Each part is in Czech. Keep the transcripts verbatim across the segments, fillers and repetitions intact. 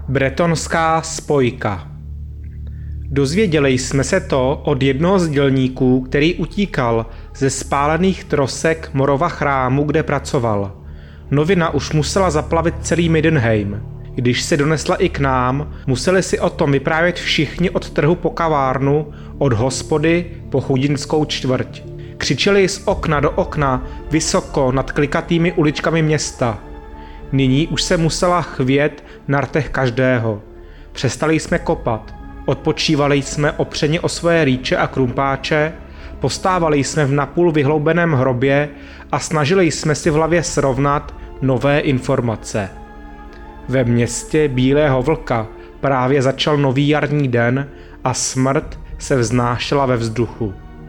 Bretonská spojka. Dozvěděli jsme se to od jednoho z dělníků, který utíkal ze spálených trosek Morova chrámu, kde pracoval. Novina už musela zaplavit celý Middenheim. Když se donesla i k nám, museli si o tom vyprávět všichni od trhu po kavárnu, od hospody po chudinskou čtvrť. Křičeli z okna do okna, vysoko nad klikatými uličkami města. Nyní už se musela chvět na rtech každého. Přestali jsme kopat, odpočívali jsme opřeni o svoje rýče a krumpáče, postávali jsme v napůl vyhloubeném hrobě a snažili jsme si v hlavě srovnat nové informace. Ve městě Bílého vlka právě začal nový jarní den a smrt se vznášela ve vzduchu.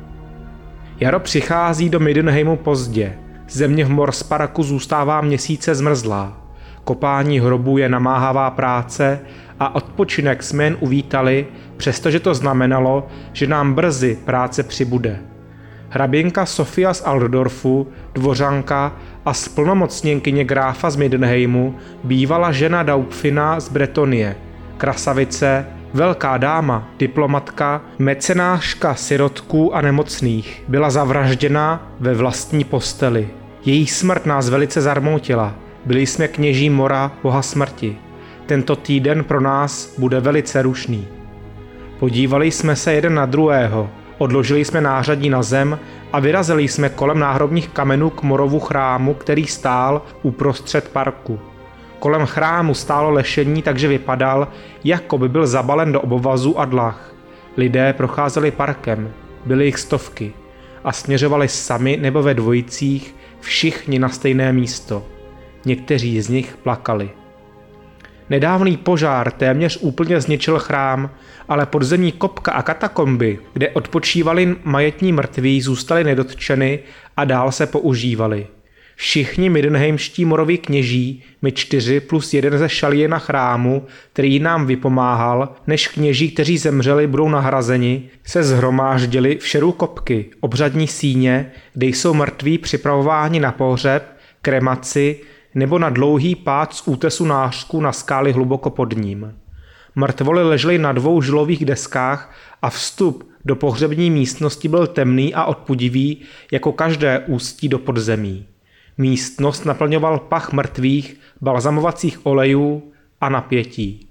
Jaro přichází do Middenheimu pozdě. Země v Morsparku zůstává měsíce zmrzlá. Kopání hrobů je namáhavá práce a odpočinek jsme jen uvítali, přestože to znamenalo, že nám brzy práce přibude. Hraběnka Sofia z Altdorfu, dvořanka a splnomocněnkyně gráfa z Middenheimu, bývala žena Daupfina z Bretonie, krasavice, velká dáma, diplomatka, mecenáška sirotků a nemocných, byla zavražděna ve vlastní posteli. Její smrt nás velice zarmoutila. Byli jsme kněží Mora, boha smrti. Tento týden pro nás bude velice rušný. Podívali jsme se jeden na druhého, odložili jsme nářadí na zem a vyrazili jsme kolem náhrobních kamenů k Morovu chrámu, který stál uprostřed parku. Kolem chrámu stálo lešení, takže vypadal, jako by byl zabalen do obovazu a dlah. Lidé procházeli parkem, byly jich stovky a směřovali sami nebo ve dvojicích, všichni na stejné místo. Někteří z nich plakali. Nedávný požár téměř úplně zničil chrám, ale podzemní kopka a katakomby, kde odpočívali majetní mrtví, zůstaly nedotčeny a dál se používaly. Všichni middenheimští moroví kněží, my čtyři plus jeden ze šalíjena chrámu, který nám vypomáhal, než kněží, kteří zemřeli, budou nahrazeni, se shromáždili v šeru kopky, obřadní síně, kde jsou mrtví připravováni na pohřeb, kremaci nebo na dlouhý pád z útesu nářku na skály hluboko pod ním. Mrtvoly ležely na dvou žilových deskách a vstup do pohřební místnosti byl temný a odpudivý, jako každé ústí do podzemí. Místnost naplňoval pach mrtvých, balzamovacích olejů a napětí.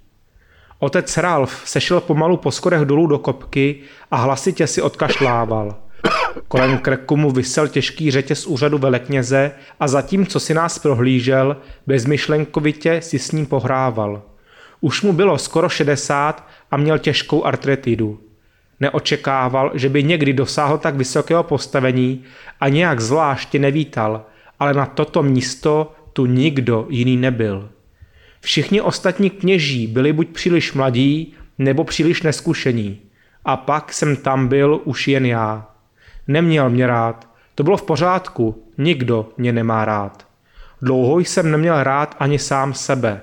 Otec Ralf sešel pomalu po schodech dolů do kopky a hlasitě si odkašlával. Kolem krku mu visel těžký řetěz úřadu velekněze a zatímco si nás prohlížel, bezmyšlenkovitě si s ním pohrával. Už mu bylo skoro šedesát a měl těžkou artritidu. Neočekával, že by někdy dosáhl tak vysokého postavení a nějak zvláště nevítal, ale na toto místo tu nikdo jiný nebyl. Všichni ostatní kněží byli buď příliš mladí, nebo příliš neskušení. A pak jsem tam byl už jen já. Neměl mě rád. To bylo v pořádku. Nikdo mě nemá rád. Dlouho jsem neměl rád ani sám sebe.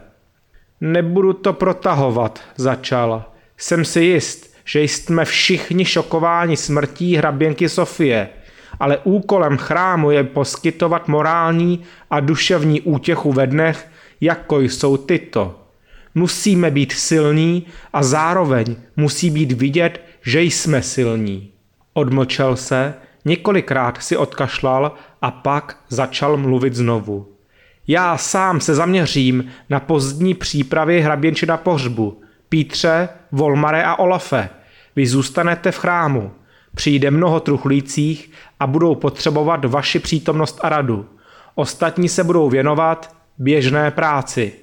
Nebudu to protahovat, začal. Jsem si jist, že jsme všichni šokováni smrtí hraběnky Sofie, ale úkolem chrámu je poskytovat morální a duševní útěchu ve dnech, jako jsou tyto. Musíme být silní a zároveň musí být vidět, že jsme silní. Odmlčel se, několikrát si odkašlal a pak začal mluvit znovu. Já sám se zaměřím na pozdní přípravy hraběnče na pohřbu. Pítře, Volmare a Olafe, vy zůstanete v chrámu. Přijde mnoho truchlících a budou potřebovat vaši přítomnost a radu. Ostatní se budou věnovat běžné práci.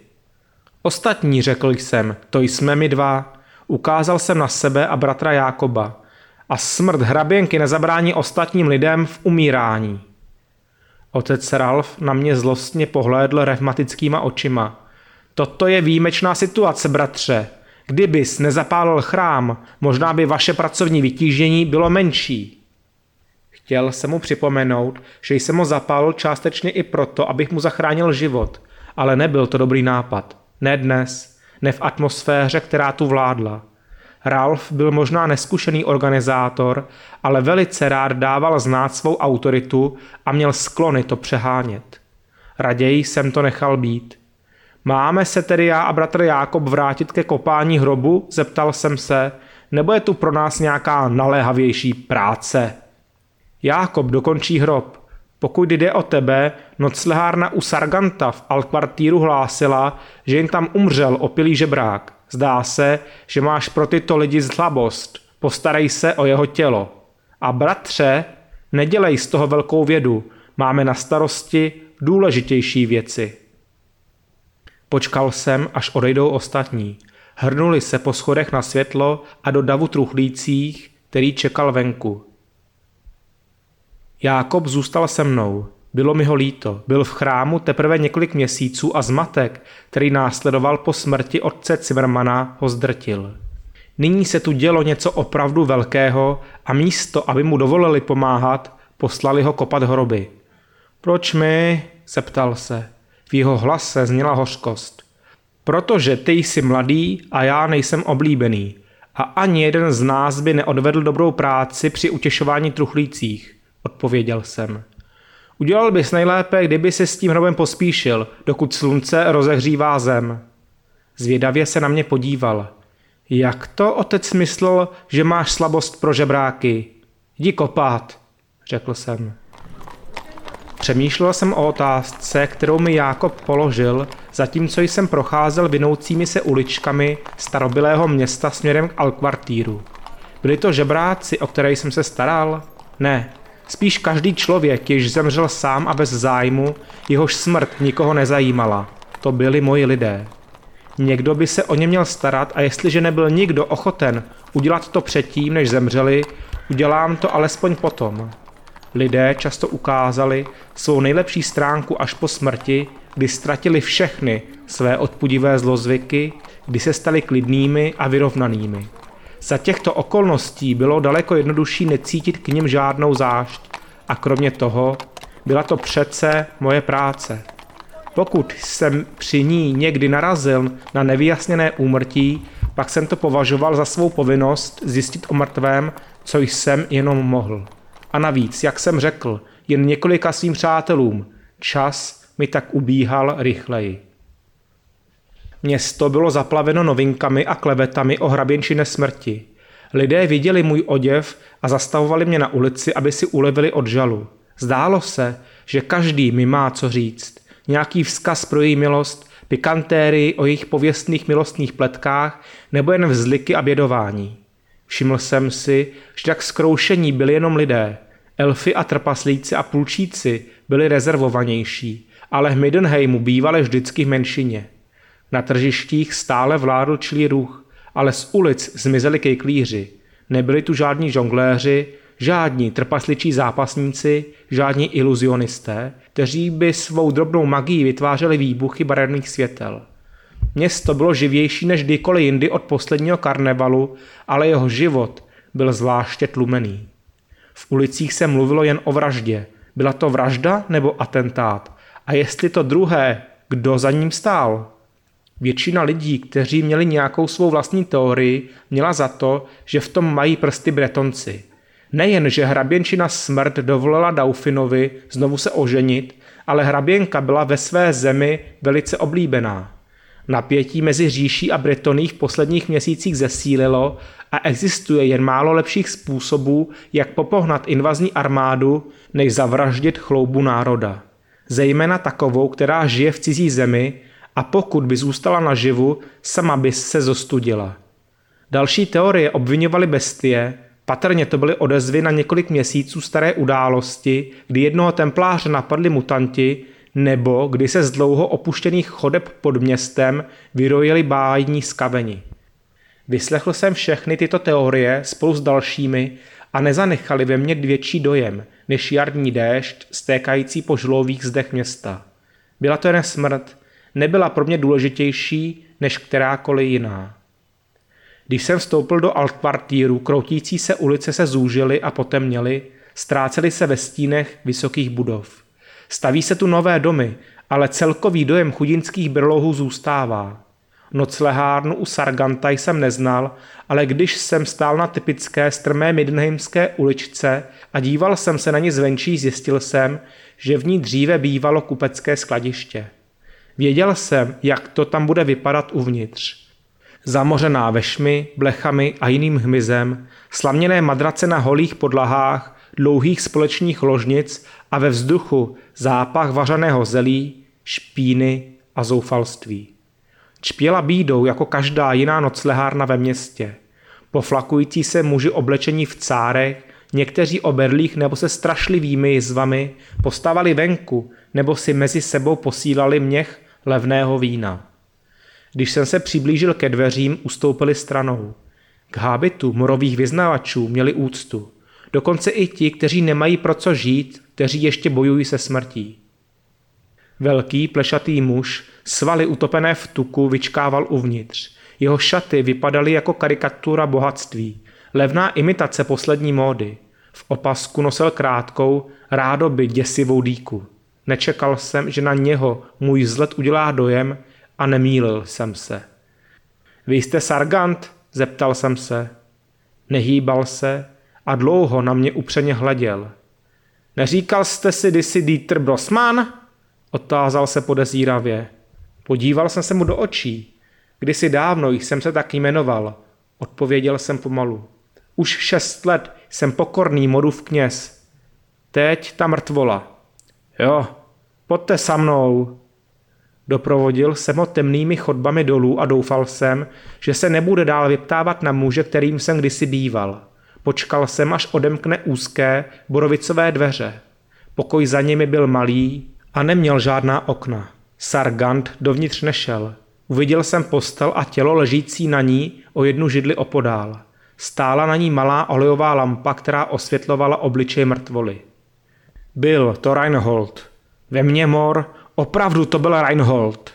Ostatní, řekl jsem, to jsme my dva. Ukázal jsem na sebe a bratra Jákoba. A smrt hraběnky nezabrání ostatním lidem v umírání. Otec Ralf na mě zlostně pohlédl revmatickýma očima. Toto je výjimečná situace, bratře. Kdybys nezapálil chrám, možná by vaše pracovní vytížení bylo menší. Chtěl jsem mu připomenout, že jsem ho zapálil částečně i proto, abych mu zachránil život, ale nebyl to dobrý nápad. Ne dnes, ne v atmosféře, která tu vládla. Ralf byl možná neskušený organizátor, ale velice rád dával znát svou autoritu a měl sklony to přehánět. Raději jsem to nechal být. Máme se tedy já a bratr Jákob vrátit ke kopání hrobu? Zeptal jsem se. Nebo je tu pro nás nějaká naléhavější práce? Jákob dokončí hrob. Pokud jde o tebe, noclehárna u Sarganta v Altkvartíru hlásila, že jim tam umřel opilý žebrák. Zdá se, že máš pro tyto lidi slabost. Postarej se o jeho tělo. A bratře, nedělej z toho velkou vědu. Máme na starosti důležitější věci. Počkal jsem, až odejdou ostatní. Hrnuli se po schodech na světlo a do davu truchlících, který čekal venku. Jákob zůstal se mnou. Bylo mi ho líto. Byl v chrámu teprve několik měsíců a zmatek, který následoval po smrti otce Zimmermana, ho zdrtil. Nyní se tu dělo něco opravdu velkého a místo, aby mu dovolili pomáhat, poslali ho kopat hroby. Proč mi? Zeptal se. V jeho hlase zněla hořkost. Protože ty jsi mladý a já nejsem oblíbený. A ani jeden z nás by neodvedl dobrou práci při utěšování truchlících, odpověděl jsem. Udělal bys nejlépe, kdyby se s tím hrobem pospíšil, dokud slunce rozehřívá zem. Zvědavě se na mě podíval. Jak to otec myslel, že máš slabost pro žebráky? Jdi kopat, řekl jsem. Přemýšlel jsem o otázce, kterou mi Jákob položil, zatímco jsem procházel vinoucími se uličkami starobylého města směrem k Altkvartíru. Byli to žebráci, o které jsem se staral? Ne, spíš každý člověk, jež zemřel sám a bez zájmu, jehož smrt nikoho nezajímala. To byli moji lidé. Někdo by se o ně měl starat a jestliže nebyl nikdo ochoten udělat to předtím, než zemřeli, udělám to alespoň potom. Lidé často ukázali svou nejlepší stránku až po smrti, kdy ztratili všechny své odpudivé zlozvyky, kdy se stali klidnými a vyrovnanými. Za těchto okolností bylo daleko jednodušší necítit k nim žádnou zášť a kromě toho byla to přece moje práce. Pokud jsem při ní někdy narazil na nevyjasněné úmrtí, pak jsem to považoval za svou povinnost zjistit o mrtvém, co jsem jenom mohl. A navíc, jak jsem řekl, jen několika svým přátelům, čas mi tak ubíhal rychleji. Město bylo zaplaveno novinkami a klevetami o hraběnčine smrti. Lidé viděli můj oděv a zastavovali mě na ulici, aby si ulevili od žalu. Zdálo se, že každý mi má co říct. Nějaký vzkaz pro její milost, pikantérii o jejich pověstných milostných pletkách nebo jen vzliky a bědování. Všiml jsem si, že tak zkroušení byli jenom lidé. Elfy a trpaslíci a půlčíci byli rezervovanější, ale v Middenheimu bývali vždycky v menšině. Na tržištích stále vládl čilý ruch, ale z ulic zmizeli kejklíři. Nebyli tu žádní žongléři, žádní trpasličí zápasníci, žádní iluzionisté, kteří by svou drobnou magií vytvářeli výbuchy barevných světel. Město bylo živější než kdykoliv jindy od posledního karnevalu, ale jeho život byl zvláště tlumený. V ulicích se mluvilo jen o vraždě. Byla to vražda nebo atentát? A jestli to druhé, kdo za ním stál? Většina lidí, kteří měli nějakou svou vlastní teorii, měla za to, že v tom mají prsty Bretonci. Nejen, že hraběnčina smrt dovolila Daupfinovi znovu se oženit, ale hraběnka byla ve své zemi velice oblíbená. Napětí mezi říší a Bretoní v posledních měsících zesílilo a existuje jen málo lepších způsobů, jak popohnat invazní armádu, než zavraždit chloubu národa. Zejména takovou, která žije v cizí zemi a pokud by zůstala naživu, sama by se zostudila. Další teorie obvinovaly bestie, patrně to byly odezvy na několik měsíců staré události, kdy jednoho templáře napadli mutanti, nebo kdy se z dlouho opuštěných chodeb pod městem vyrojili bájní skaveni. Vyslechl jsem všechny tyto teorie spolu s dalšími a nezanechali ve mně větší dojem, než jarní déšť stékající po žlových zdech města. Byla to jen smrt, nebyla pro mě důležitější než kterákoliv jiná. Když jsem vstoupil do Altkvartíru, kroutící se ulice se zúžily a potemněly, ztrácely se ve stínech vysokých budov. Staví se tu nové domy, ale celkový dojem chudinských brlohů zůstává. Noclehárnu u Sarganta jsem neznal, ale když jsem stál na typické strmé middenheimské uličce a díval jsem se na ní zvenčí, zjistil jsem, že v ní dříve bývalo kupecké skladiště. Věděl jsem, jak to tam bude vypadat uvnitř. Zamořená vešmy, blechami a jiným hmyzem, slaměné madrace na holých podlahách, dlouhých společných ložnic a ve vzduchu zápach vařeného zelí, špíny a zoufalství. Čpěla bídou jako každá jiná noclehárna ve městě. Poflakující se muži oblečení v cárech, někteří o berlích nebo se strašlivými jizvami postavali venku nebo si mezi sebou posílali měch levného vína. Když jsem se přiblížil ke dveřím, ustoupili stranou. K hábitu morových vyznavačů měli úctu. Dokonce i ti, kteří nemají pro co žít, kteří ještě bojují se smrtí. Velký plešatý muž, svaly utopené v tuku, vyčkával uvnitř. Jeho šaty vypadaly jako karikatura bohatství, levná imitace poslední módy. V opasku nosil krátkou, rádoby děsivou dýku. Nečekal jsem, že na něho můj vzhled udělá dojem a nemýlil jsem se. Vy jste Sargant? Zeptal jsem se. Nehýbal se a dlouho na mě upřeně hleděl. Neříkal jste si kdysi Dieter Brossmann? Otázal se podezíravě. Podíval jsem se mu do očí. Kdysi dávno jsem se tak jmenoval. Odpověděl jsem pomalu. Už šest let jsem pokorný modův kněz. Teď ta mrtvola. Jo, pojďte za mnou. Doprovodil jsem ho temnými chodbami dolů a doufal jsem, že se nebude dál vyptávat na muže, kterým jsem kdysi býval. Počkal jsem, až odemkne úzké borovicové dveře. Pokoj za nimi byl malý a neměl žádná okna. Sargant dovnitř nešel. Uviděl jsem postel a tělo ležící na ní o jednu židli opodál. Stála na ní malá olejová lampa, která osvětlovala obličej mrtvoly. Byl to Reinhold. Ve mně mor, opravdu to byl Reinhold.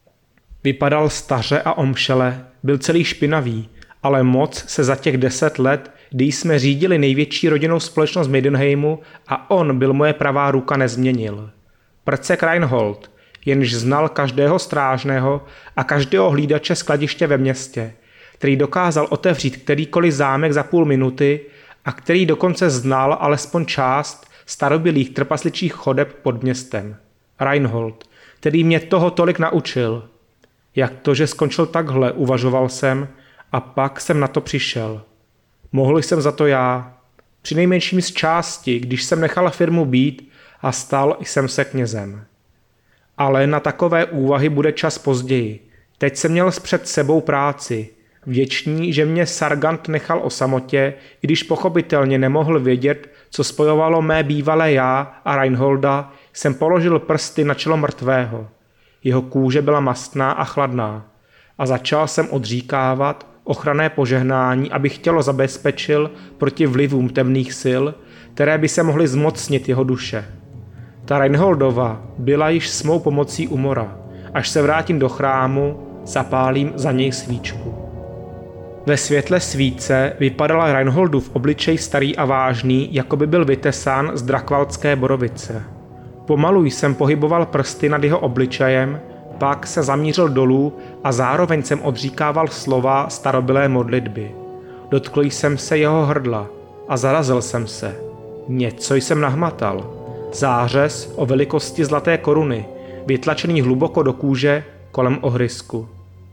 Vypadal staře a omšele, byl celý špinavý, ale moc se za těch deset let, kdy jsme řídili největší rodinnou společnost Maidenheimu a on byl moje pravá ruka, nezměnil. Prcek Reinhold, jenž znal každého strážného a každého hlídače skladiště ve městě, který dokázal otevřít kterýkoliv zámek za půl minuty a který dokonce znal alespoň část starobylých trpasličích chodeb pod městem. Reinhold, který mě toho tolik naučil. Jak to, že skončil takhle, uvažoval jsem a pak jsem na to přišel. Mohl jsem za to já. Přinejmenším z části, když jsem nechal firmu být a stal jsem se knězem. Ale na takové úvahy bude čas později. Teď jsem měl před sebou práci. Vděčný, že mě Sargant nechal o samotě, i když pochopitelně nemohl vědět, co spojovalo mé bývalé já a Reinholda, jsem položil prsty na čelo mrtvého. Jeho kůže byla mastná a chladná. A začal jsem odříkávat ochranné požehnání, abych tělo zabezpečil proti vlivům temných sil, které by se mohly zmocnit jeho duše. Ta Reinholdova byla již s mou pomocí u mora. Až se vrátím do chrámu, zapálím za něj svíčku. Ve světle svíce vypadal Reinholdův obličej starý a vážný, jako by byl vytesán z drakvaldské borovice. Pomalu jsem pohyboval prsty nad jeho obličejem, pak se zamířil dolů a zároveň jsem odříkával slova starobylé modlitby. Dotkl jsem se jeho hrdla a zarazil jsem se. Něco jsem nahmatal. Zářez o velikosti zlaté koruny, vytlačený hluboko do kůže kolem ohrysku.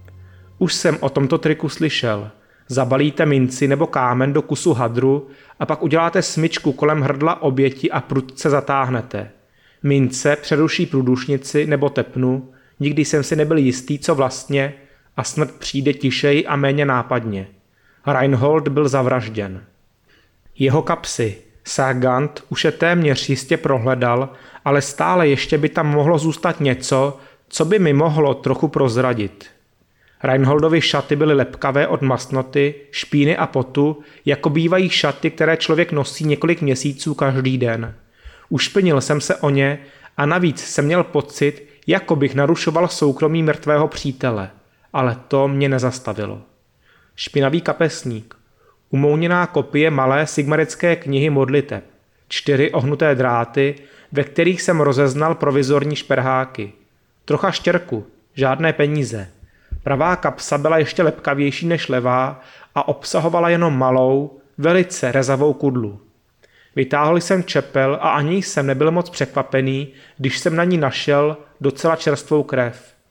Už jsem o tomto triku slyšel. Zabalíte minci nebo kámen do kusu hadru a pak uděláte smyčku kolem hrdla oběti a prudce zatáhnete. Mince přeruší průdušnici nebo tepnu, nikdy jsem si nebyl jistý, co vlastně, a smrt přijde tišeji a méně nápadně. Reinhold byl zavražděn. Jeho kapsy Sargant už je téměř jistě prohledal, ale stále ještě by tam mohlo zůstat něco, co by mi mohlo trochu prozradit. Reinholdovy šaty byly lepkavé od mastnoty, špíny a potu, jako bývají šaty, které člověk nosí několik měsíců každý den. Ušpinil jsem se o ně a navíc jsem měl pocit, jako bych narušoval soukromí mrtvého přítele, ale to mě nezastavilo. Špinavý kapesník, umouněná kopie malé sigmarické knihy modliteb, čtyři ohnuté dráty, ve kterých jsem rozeznal provizorní šperháky, trocha štěrku, žádné peníze. Pravá kapsa byla ještě lepkavější než levá a obsahovala jenom malou, velice rezavou kudlu. Vytáhl jsem čepel a ani jsem nebyl moc překvapený, když jsem na ní našel docela čerstvou krev.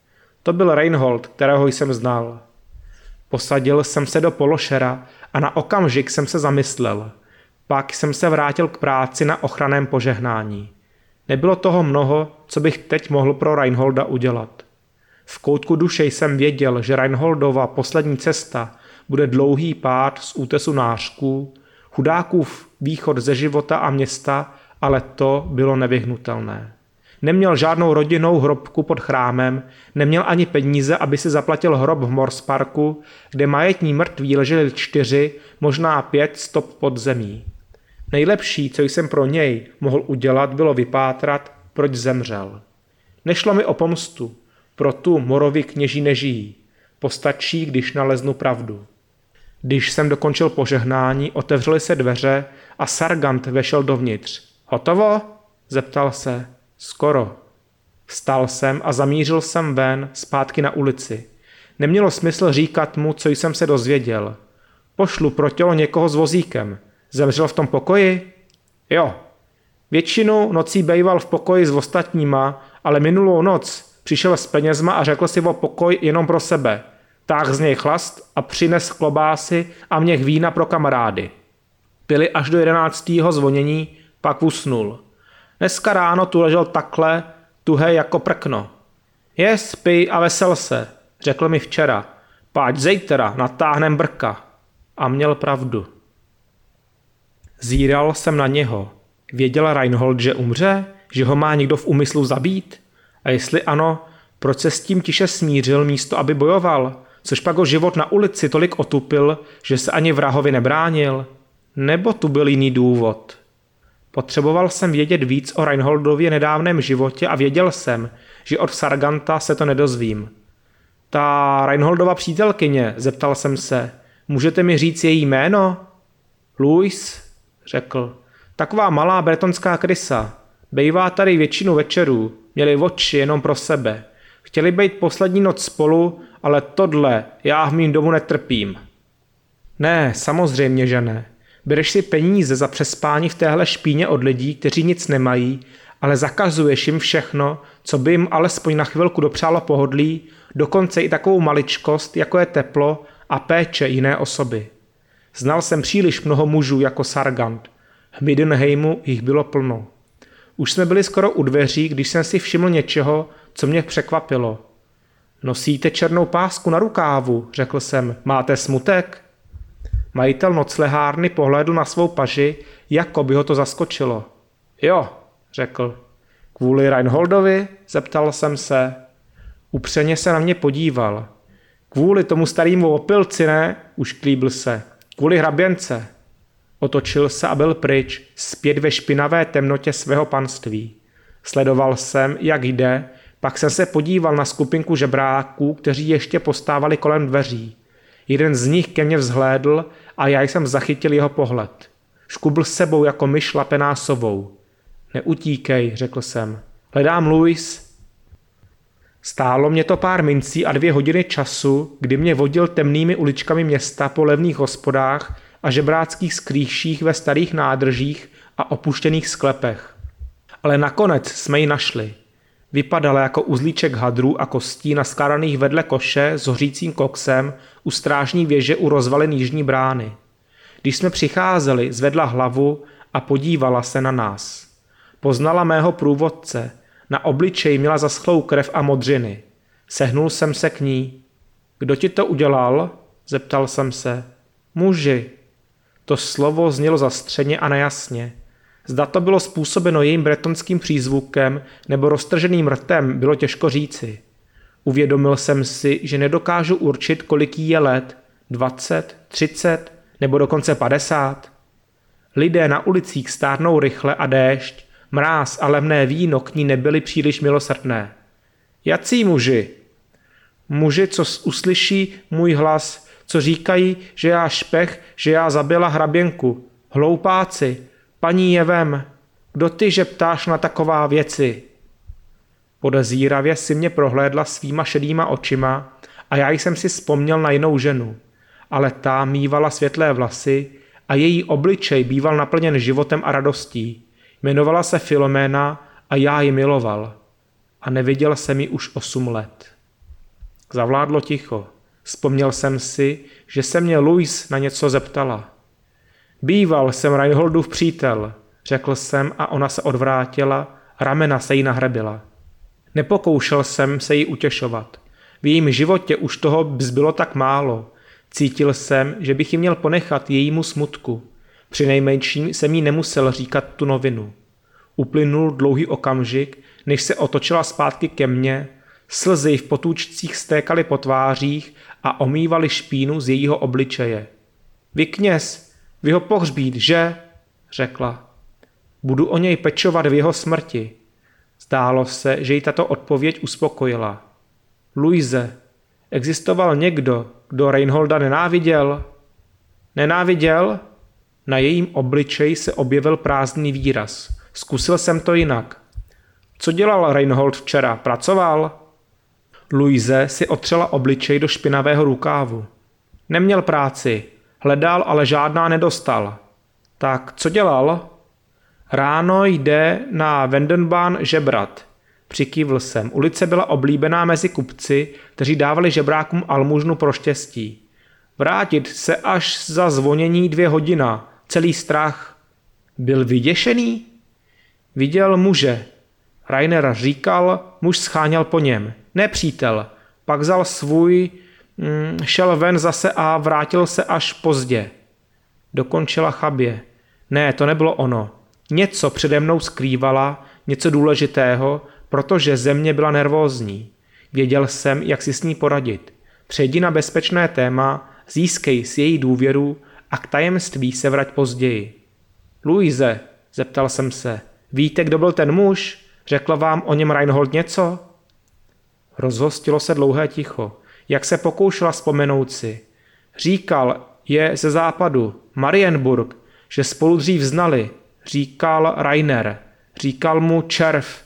To byl Reinhold, kterého jsem znal. Posadil jsem se do pološera a na okamžik jsem se zamyslel. Pak jsem se vrátil k práci na ochranném požehnání. Nebylo toho mnoho, co bych teď mohl pro Reinholda udělat. V koutku duše jsem věděl, že Reinholdova poslední cesta bude dlouhý pád z útesu nářků, chudákův východ ze života a města, ale to bylo nevyhnutelné. Neměl žádnou rodinnou hrobku pod chrámem, neměl ani peníze, aby si zaplatil hrob v Morsparku, kde majetní mrtví leželi čtyři, možná pět stop pod zemí. Nejlepší, co jsem pro něj mohl udělat, bylo vypátrat, proč zemřel. Nešlo mi o pomstu, pro tu Morovi kněží nežijí. Postačí, když naleznu pravdu. Když jsem dokončil požehnání, otevřely se dveře a Sargant vešel dovnitř. Hotovo? Zeptal se. Skoro. Vstal jsem a zamířil jsem ven, zpátky na ulici. Nemělo smysl říkat mu, co jsem se dozvěděl. Pošlu pro tělo někoho s vozíkem. Zemřel v tom pokoji? Jo. Většinu nocí bejval v pokoji s ostatníma, ale minulou noc přišel s penězma a řekl si o pokoj jenom pro sebe. Táhl z něj chlast a přines klobásy a měch vína pro kamarády. Pili až do jedenáctého zvonění, pak usnul. Dneska ráno tu ležel takhle, tuhé jako prkno. Jes, pij a vesel se, řekl mi včera. Páč zejtra, natáhnem brka. A měl pravdu. Zíral jsem na něho. Věděl Reinhold, že umře? Že ho má někdo v úmyslu zabít? A jestli ano, proč se s tím tiše smířil místo, aby bojoval? Což pak ho život na ulici tolik otupil, že se ani vrahovi nebránil? Nebo tu byl jiný důvod? Potřeboval jsem vědět víc o Reinholdově nedávném životě a věděl jsem, že od Sarganta se to nedozvím. Ta Reinholdova přítelkyně, zeptal jsem se, můžete mi říct její jméno? Louis, řekl, taková malá bretonská krysa. Bejvá tady většinu večerů, měli oči jenom pro sebe. Chtěli být poslední noc spolu, ale tohle já v mým domu netrpím. Ne, samozřejmě, že ne. Bereš si peníze za přespání v téhle špíně od lidí, kteří nic nemají, ale zakazuješ jim všechno, co by jim alespoň na chvilku dopřálo pohodlí, dokonce i takovou maličkost, jako je teplo a péče jiné osoby. Znal jsem příliš mnoho mužů jako Sargant. V Middenheimu jich bylo plno. Už jsme byli skoro u dveří, když jsem si všiml něčeho, co mě překvapilo. Nosíte černou pásku na rukávu, řekl jsem. Máte smutek? Majitel noclehárny pohlédl na svou paži, jako by ho to zaskočilo. Jo, řekl. Kvůli Reinholdovi? Zeptal jsem se. Upřeně se na mě podíval. Kvůli tomu starému opilci, ne? Ušklíbil se. Kvůli hraběnce. Otočil se a byl pryč, zpět ve špinavé temnotě svého panství. Sledoval jsem, jak jde, pak jsem se podíval na skupinku žebráků, kteří ještě postávali kolem dveří. Jeden z nich ke mně vzhlédl a já jsem zachytil jeho pohled. Škubl s sebou jako myš lapená sovou. Neutíkej, řekl jsem. Hledám Louis. Stálo mě to pár mincí a dvě hodiny času, kdy mě vodil temnými uličkami města po levných hospodách a žebráckých skrýších ve starých nádržích a opuštěných sklepech. Ale nakonec jsme ji našli. Vypadala jako uzlíček hadrů a kostí naskládaných vedle koše s hořícím koksem u strážní věže u rozvalin jižní brány. Když jsme přicházeli, zvedla hlavu a podívala se na nás. Poznala mého průvodce. Na obličeji měla zaschlou krev a modřiny. Sehnul jsem se k ní. Kdo ti to udělal? Zeptal jsem se. Muži. To slovo znělo zastřeně a nejasně. Zda to bylo způsobeno jejím bretonským přízvukem nebo roztrženým rtem, bylo těžko říci. Uvědomil jsem si, že nedokážu určit, kolik jí je let, dvacet, třicet nebo dokonce padesát. Lidé na ulicích stárnou rychle a déšť, mráz a levné víno k ní nebyly příliš milosrdné. Jací muži? Muži, co uslyší můj hlas, co říkají, že já špech, že já zabila hraběnku. Hloupáci, paní je vem. Kdo ty, že ptáš na taková věci? Podezíravě si mě prohlédla svýma šedýma očima a já jsem si vzpomněl na jinou ženu. Ale ta mívala světlé vlasy a její obličej býval naplněn životem a radostí. Jmenovala se Filoména a já ji miloval. A neviděl jsem ji už osm let. Zavládlo ticho. Vzpomněl jsem si, že se mě Louise na něco zeptala. Býval jsem Reinholdův přítel, řekl jsem a ona se odvrátila, ramena se jí nahrebila. Nepokoušel jsem se jí utěšovat. V jejím životě už toho zbylo tak málo. Cítil jsem, že bych ji měl ponechat jejímu smutku. Přinejmenším jsem jí nemusel říkat tu novinu. Uplynul dlouhý okamžik, než se otočila zpátky ke mně, slzy v potůčcích stékaly po tvářích a omývaly špínu z jejího obličeje. Vy kněz, vy ho pohřbít, že? Řekla. Budu o něj pečovat v jeho smrti. Zdálo se, že jí tato odpověď uspokojila. Louise, existoval někdo, kdo Reinholda nenáviděl? Nenáviděl? Na jejím obličeji se objevil prázdný výraz. Zkusil jsem to jinak. Co dělal Reinhold včera? Pracoval? Louise si otřela obličej do špinavého rukávu. Neměl práci. Hledal, ale žádná nedostal. Tak co dělal? Ráno jde na Wendenbahn žebrat. Přikývl jsem. Ulice byla oblíbená mezi kupci, kteří dávali žebrákům almužnu pro štěstí. Vrátit se až za zvonění dvě hodina. Celý strach. Byl vyděšený? Viděl muže. Rainer říkal, muž scháněl po něm. Nepřítel. Pak vzal svůj, mm, šel ven zase a vrátil se až pozdě. Dokončila chabě. Ne, to nebylo ono. Něco přede mnou skrývala, něco důležitého, protože země byla nervózní. Věděl jsem, jak si s ní poradit. Přejdi na bezpečné téma, získej si její důvěru a k tajemství se vrať později. Louise, zeptal jsem se, víte, kdo byl ten muž? Řekl vám o něm Reinhold něco? Rozhostilo se dlouhé ticho. Jak se pokoušela vzpomenout si. Říkal, je ze západu, Marienburg, že spolu dřív znali. Říkal Rainer. Říkal mu Červ.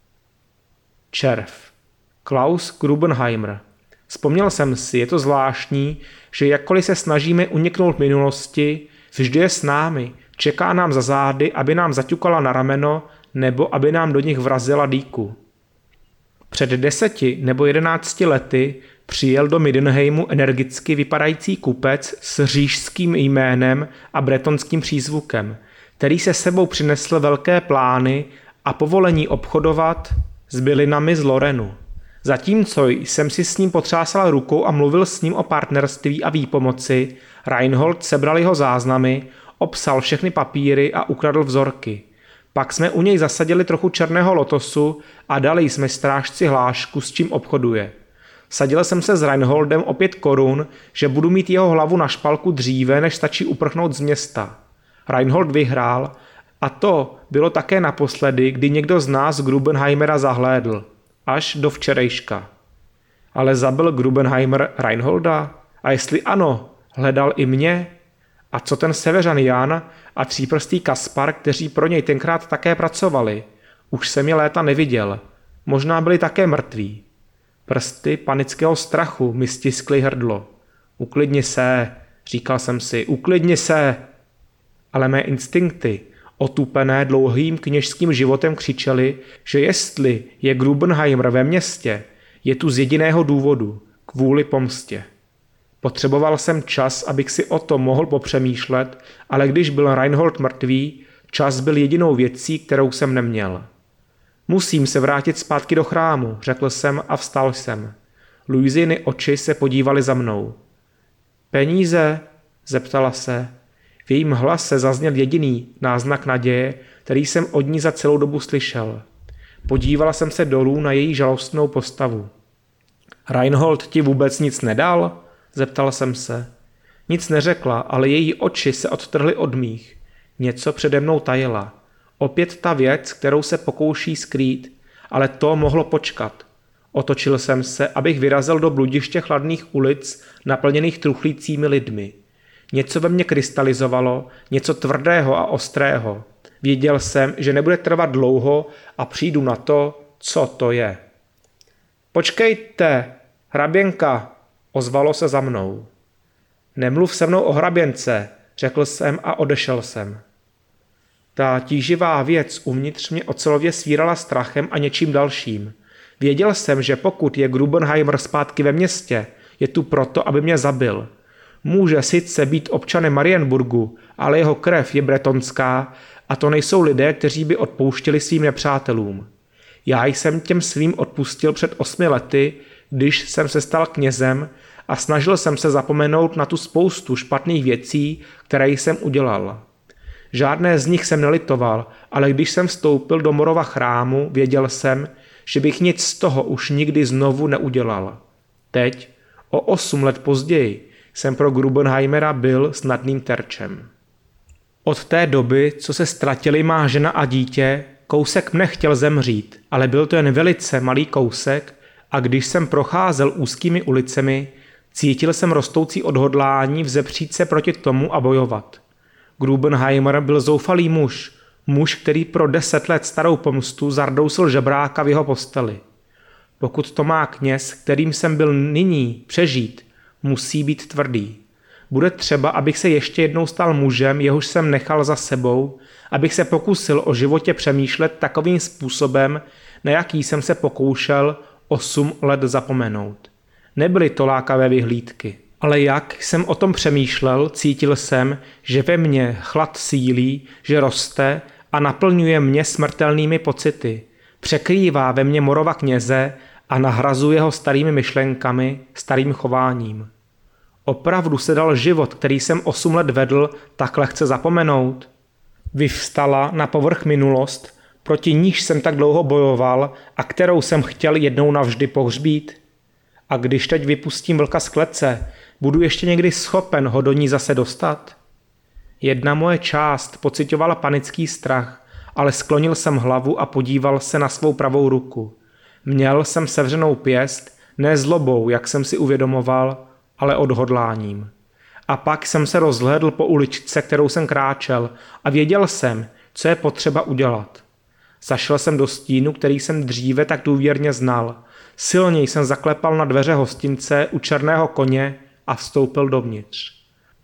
Červ. Klaus Grubenheimer. Vzpomněl jsem si, je to zvláštní, že jakkoliv se snažíme uniknout minulosti, vždy je s námi, čeká nám za zády, aby nám zaťukala na rameno nebo aby nám do nich vrazila dýku. Před deseti nebo jedenácti lety přijel do Middenheimu energicky vypadající kupec s říšským jménem a bretonským přízvukem, který se sebou přinesl velké plány a povolení obchodovat s bylinami z Lorenu. Zatímco jsem si s ním potřásal rukou a mluvil s ním o partnerství a výpomoci, Reinhold sebral jeho záznamy, obsal všechny papíry a ukradl vzorky. Pak jsme u něj zasadili trochu černého lotosu a dali jsme strážci hlášku, s čím obchoduje. Sadil jsem se s Reinholdem o pět korun, že budu mít jeho hlavu na špalku dříve, než stačí uprchnout z města. Reinhold vyhrál a to bylo také naposledy, kdy někdo z nás Grubenheimera zahlédl. Až do včerejška. Ale zabil Grubenheimer Reinholda? A jestli ano, hledal i mě? A co ten Seveřan Jan a tříprstý Kaspar, kteří pro něj tenkrát také pracovali? Už jsem je léta neviděl. Možná byli také mrtví. Prsty panického strachu mi stiskly hrdlo. Uklidni se, říkal jsem si, uklidni se. Ale mé instinkty, otupené dlouhým kněžským životem, křičeli, že jestli je Grubenheimer ve městě, je tu z jediného důvodu, kvůli pomstě. Potřeboval jsem čas, abych si o tom mohl popřemýšlet, ale když byl Reinhold mrtvý, čas byl jedinou věcí, kterou jsem neměl. Musím se vrátit zpátky do chrámu, řekl jsem a vstal jsem. Louisiny oči se podívaly za mnou. Peníze? Zeptala se. V jejím hlase zazněl jediný náznak naděje, který jsem od ní za celou dobu slyšel. Podívala jsem se dolů na její žalostnou postavu. Reinhold ti vůbec nic nedal? Zeptal jsem se. Nic neřekla, ale její oči se odtrhly od mých. Něco přede mnou tajila. Opět ta věc, kterou se pokouší skrýt, ale to mohlo počkat. Otočil jsem se, abych vyrazil do bludiště chladných ulic, naplněných truchlícími lidmi. Něco ve mně krystalizovalo, něco tvrdého a ostrého. Věděl jsem, že nebude trvat dlouho a přijdu na to, co to je. Počkejte, hraběnka, ozvalo se za mnou. Nemluv se mnou o hraběnce, řekl jsem a odešel jsem. Ta tíživá věc uvnitř mě ocelově svírala strachem a něčím dalším. Věděl jsem, že pokud je Grubenheimer zpátky ve městě, je tu proto, aby mě zabil. Může sice být občanem Marienburgu, ale jeho krev je bretonská a to nejsou lidé, kteří by odpouštěli svým nepřátelům. Já jsem těm svým odpustil před osmi lety, když jsem se stal knězem a snažil jsem se zapomenout na tu spoustu špatných věcí, které jsem udělal. Žádné z nich jsem nelitoval, ale když jsem vstoupil do Morova chrámu, věděl jsem, že bych nic z toho už nikdy znovu neudělal. Teď, o osm let později, jsem pro Grubenheimera byl snadným terčem. Od té doby, co se ztratili má žena a dítě, kousek mne chtěl zemřít, ale byl to jen velice malý kousek a když jsem procházel úzkými ulicemi, cítil jsem rostoucí odhodlání vzepřít se proti tomu a bojovat. Grubenheimer byl zoufalý muž, muž, který pro deset let starou pomstu zardousil žebráka v jeho posteli. Pokud to má kněz, kterým jsem byl nyní, přežít, musí být tvrdý. Bude třeba, abych se ještě jednou stal mužem, jehož jsem nechal za sebou, abych se pokusil o životě přemýšlet takovým způsobem, na jaký jsem se pokoušel osm let zapomenout. Nebyly to lákavé vyhlídky, ale jak jsem o tom přemýšlel, cítil jsem, že ve mně chlad sílí, že roste a naplňuje mě smrtelnými pocity. Překrývá ve mně Morova kněze a nahrazuje ho starými myšlenkami, starým chováním. Opravdu se dal život, který jsem osm let vedl, tak lehce zapomenout? Vyvstala na povrch minulost, proti níž jsem tak dlouho bojoval a kterou jsem chtěl jednou navždy pohřbít? A když teď vypustím vlka z klece, budu ještě někdy schopen ho do ní zase dostat? Jedna moje část pocitovala panický strach, ale sklonil jsem hlavu a podíval se na svou pravou ruku. Měl jsem sevřenou pěst, ne zlobou, jak jsem si uvědomoval, ale odhodláním. A pak jsem se rozhlédl po uličce, kterou jsem kráčel a věděl jsem, co je potřeba udělat. Zašel jsem do stínu, který jsem dříve tak důvěrně znal. Silněji jsem zaklepal na dveře hostince u černého koně a vstoupil dovnitř.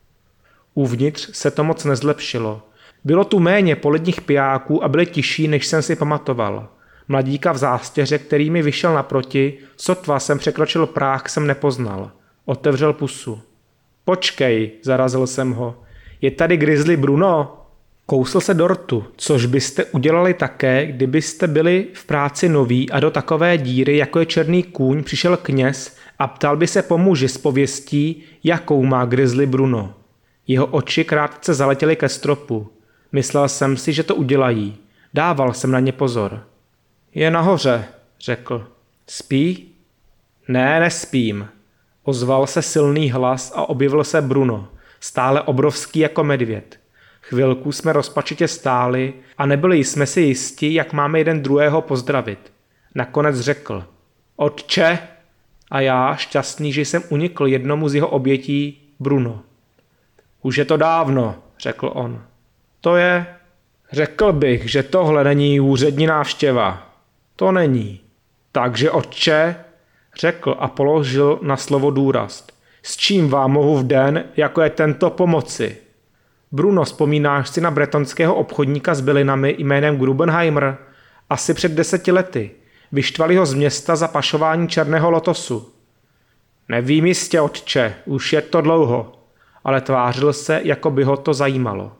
Uvnitř se to moc nezlepšilo. Bylo tu méně poledních pijáků a byli tiší, než jsem si pamatoval. Mladíka v zástěře, který mi vyšel naproti, sotva jsem překročil práh, jsem nepoznal. Otevřel pusu. Počkej, zarazil jsem ho. Je tady Grizzly Bruno? Kousl se do rtu, což byste udělali také, kdybyste byli v práci noví a do takové díry, jako je černý kůň, přišel kněz a ptal by se po muži s pověstí, jakou má Grizzly Bruno. Jeho oči krátce zaletěly ke stropu. Myslel jsem si, že to udělají. Dával jsem na ně pozor. Je nahoře, řekl. Spí? Ne, nespím. Ozval se silný hlas a objevil se Bruno, stále obrovský jako medvěd. Chvilku jsme rozpačitě stáli a nebyli jsme si jisti, jak máme jeden druhého pozdravit. Nakonec řekl, otče, a já, šťastný, že jsem unikl jednomu z jeho obětí, Bruno. Už je to dávno, řekl on. To je, řekl bych, že tohle není úřední návštěva. To není. Takže otče, řekl a položil na slovo důraz. S čím vám mohu v den, jako je tento, pomoci? Bruno, vzpomínáš si na bretonského obchodníka s bylinami jménem Grubenheimer? Asi před deseti lety. Vyštvali ho z města za pašování černého lotosu. Nevím jistě, otče, už je to dlouho, ale tvářil se, jako by ho to zajímalo.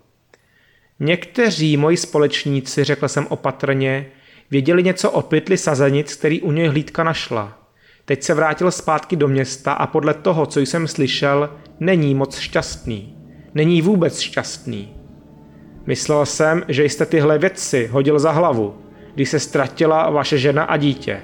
Někteří moji společníci, řekl jsem opatrně, věděli něco o pytli sazenic, který u něj hlídka našla. Teď se vrátil zpátky do města a podle toho, co jsem slyšel, není moc šťastný. Není vůbec šťastný. Myslel jsem, že jste tyhle věci hodil za hlavu, když se ztratila vaše žena a dítě.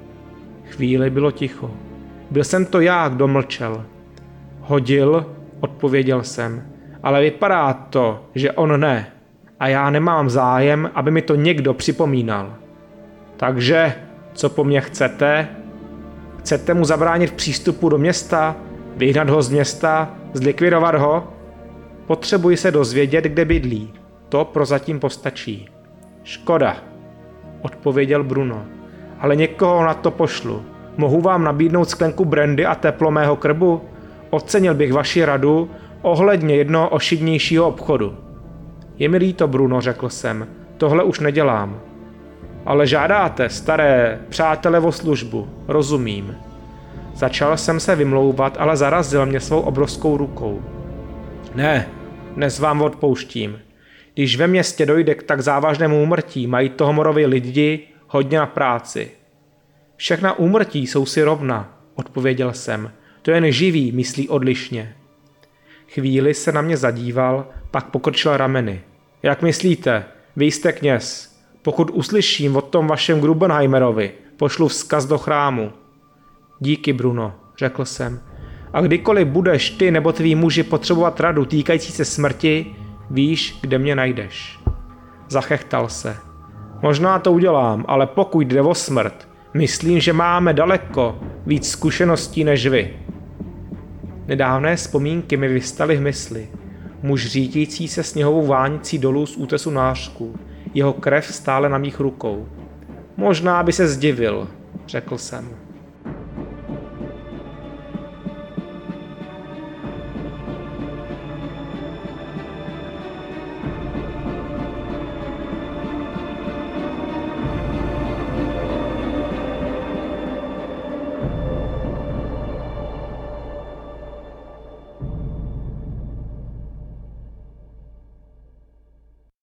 Chvíli bylo ticho. Byl jsem to já, kdo mlčel. Hodil, odpověděl jsem, ale vypadá to, že on ne. A já nemám zájem, aby mi to někdo připomínal. Takže, co po mně chcete? Chcete mu zabránit v přístupu do města? Vyhnat ho z města? Zlikvidovat ho? Potřebuji se dozvědět, kde bydlí. To prozatím postačí. Škoda, odpověděl Bruno. Ale někoho na to pošlu. Mohu vám nabídnout sklenku brandy a teplo mého krbu? Ocenil bych vaši radu ohledně jednoho ošidnějšího obchodu. Je mi líto, Bruno, řekl jsem. Tohle už nedělám. Ale žádáte, staré přátele, o službu. Rozumím. Začal jsem se vymlouvat, ale zarazil mě svou obrovskou rukou. Ne, dnes vám odpouštím. Když ve městě dojde k tak závažnému úmrtí, mají toho Morovi lidi hodně na práci. Všechna úmrtí jsou si rovna, odpověděl jsem. To jen živý myslí odlišně. Chvíli se na mě zadíval, pak pokrčil rameny. Jak myslíte? Vy jste kněz. Pokud uslyším o tom vašem Grubenheimerovi, pošlu vzkaz do chrámu. Díky, Bruno, řekl jsem. A kdykoliv budeš ty nebo tví muži potřebovat radu týkající se smrti, víš, kde mě najdeš. Zachechtal se. Možná to udělám, ale pokud jde o smrt, myslím, že máme daleko víc zkušeností než vy. Nedávné vzpomínky mi vystaly v mysli. Muž řídící se sněhovou vánicí dolů z útesu nářků, jeho krev stále na mých rukou. Možná by se zdivil, řekl jsem.